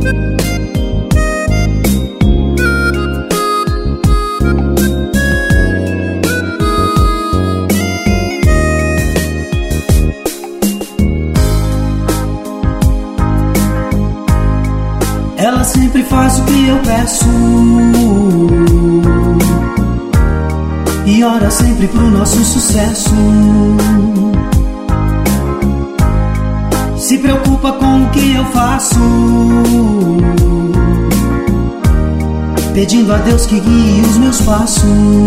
Ela sempre faz o que eu peço e ora sempre pro nosso sucesso. Se preocupa com o que eu faço, pedindo a Deus que guie os meus passos.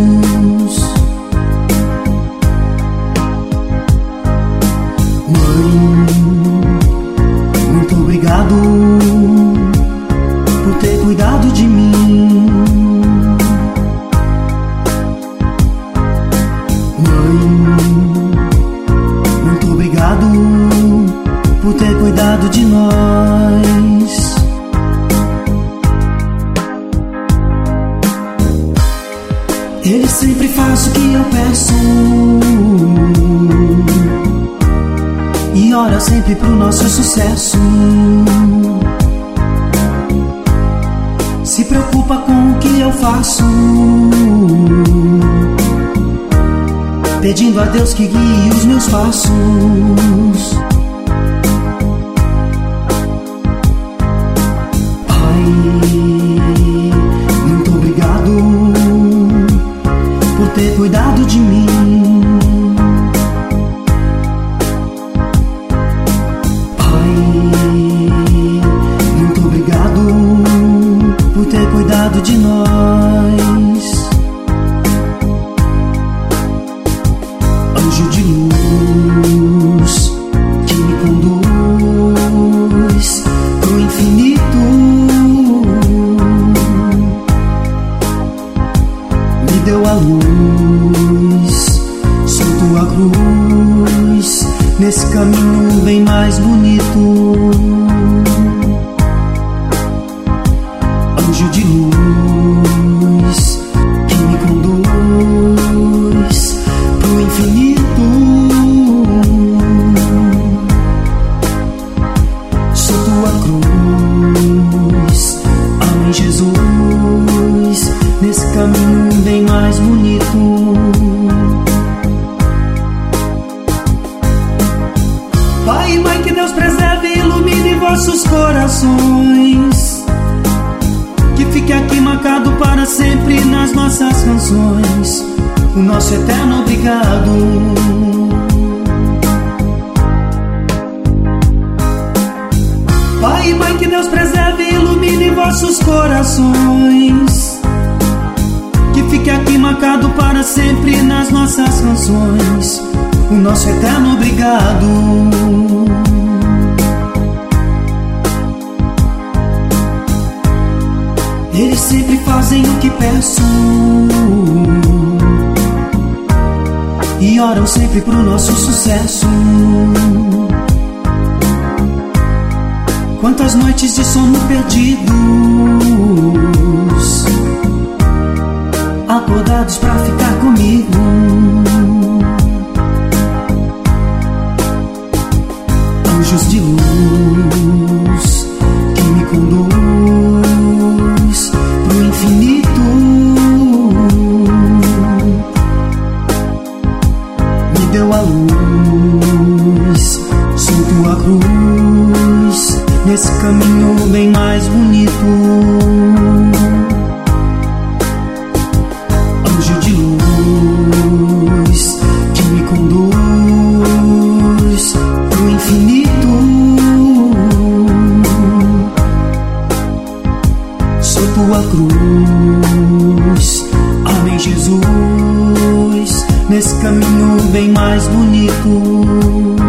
Mãe, muito obrigado por ter cuidado de mim. Mãe, muito obrigado por ter cuidado de nós. Ele sempre faz o que eu peço e ora sempre pro nosso sucesso. Se preocupa com o que eu faço, pedindo a Deus que guie os meus passos. Pai, muito obrigado por ter cuidado de mim. Cuidado de nós. Anjo de luz que me conduz pro infinito, me deu a luz, soltou a cruz nesse caminho bem mais bonito. Anjo de luz que me conduz pro infinito, sou tua cruz, amém Jesus, nesse caminho bem mais bonito. Pai e Mãe, que Deus preserve e ilumine vossos corações, que fique aqui marcado para sempre nas nossas canções o nosso eterno obrigado. Pai e Mãe, que Deus preserve e ilumine vossos corações, que fique aqui marcado para sempre nas nossas canções o nosso eterno obrigado. Eles sempre fazem o que peço e oram sempre pro nosso sucesso. Quantas noites de sono perdidos, acordados pra ficar comigo. Anjos de luz que me conduz pro infinito, me deu a luz, soltou a cruz nesse caminho bem mais bonito. Anjo de luz que me conduz pro infinito, sou tua cruz, amém Jesus, nesse caminho bem mais bonito.